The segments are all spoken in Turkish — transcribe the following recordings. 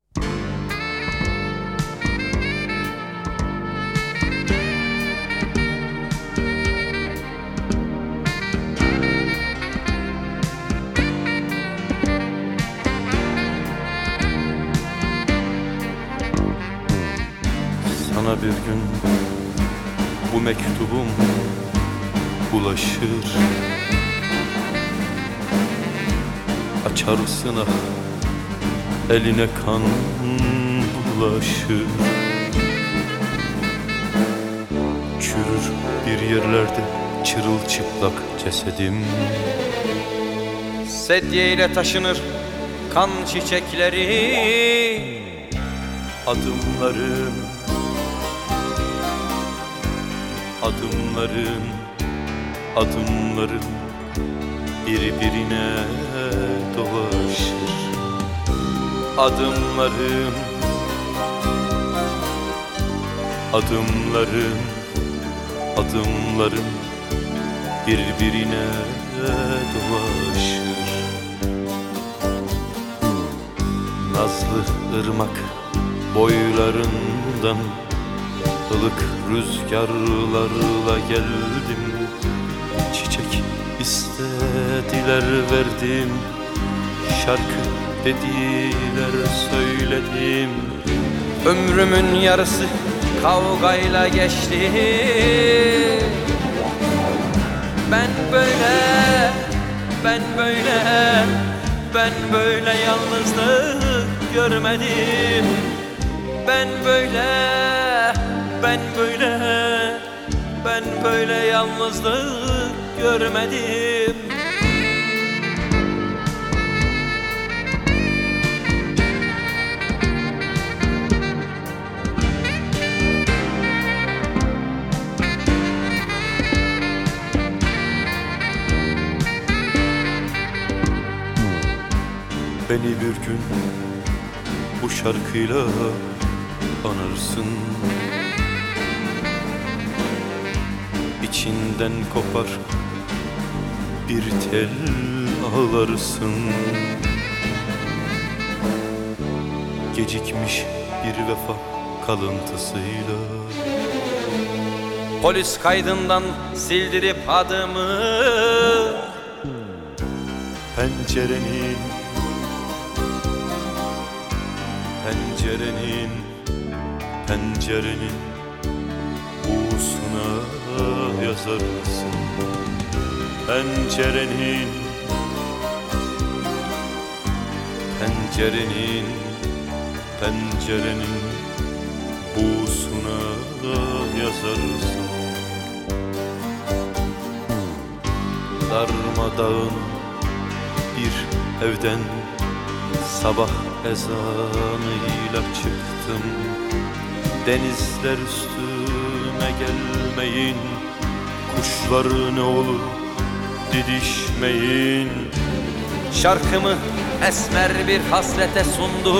Sana bir gün bu mektubum ulaşır, açarsın ah, eline kan bulaşır. Çürür bir yerlerde çırılçıplak cesedim. Sedyeyle taşınır kan çiçekleri. Adımlarım, adımlarım, adımlarım birbirine dolaşır. Adımlarım, adımlarım, adımlarım birbirine dolaşır. Nazlı ırmak boylarından ılık rüzgarlarla geldim. Çiçek istediler verdim, şarkı dediler söyledim. Ömrümün yarısı kavgayla geçti. Ben böyle, ben böyle, ben böyle yalnızlık görmedim. Ben böyle, ben böyle, ben böyle yalnızlık görmedim. Beni bir gün bu şarkıyla anarsın. İçinden kopar bir tel ağlarsın. Gecikmiş bir vefa kalıntısıyla Polis kaydından sildirip adımı. pencerenin, pencerenin, pencerenin buğusuna yazarsın. Pencerenin, pencerenin, pencerenin buğusuna yazarsın. Darmadağın bir evden sabah ezanıyla çıktım. Denizler üstüme gelmeyin, kuşlar ne olur didişmeyin. Şarkımı esmer bir hasrete sundu.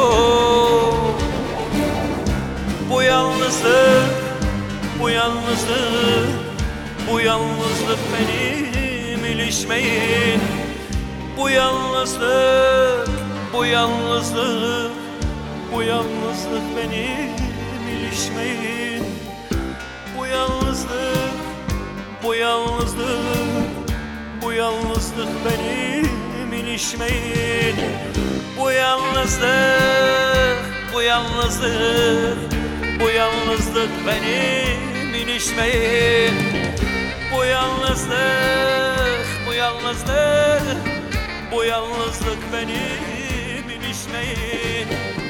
Bu yalnızlık, bu yalnızlık, bu yalnızlık benim ilişmeyin. Bu yalnızlık, bu yalnızlık, bu yalnızlık benim ilişmeyin. Bu yalnızlık, bu yalnızlık, bu yalnızlık benim ilişmeyin. Bu yalnızlık, bu yalnızlık, bu yalnızlık benim ilişmeyin. Bu yalnızlık, bu yalnızlık, bu yalnızlık benim ilişmeyin.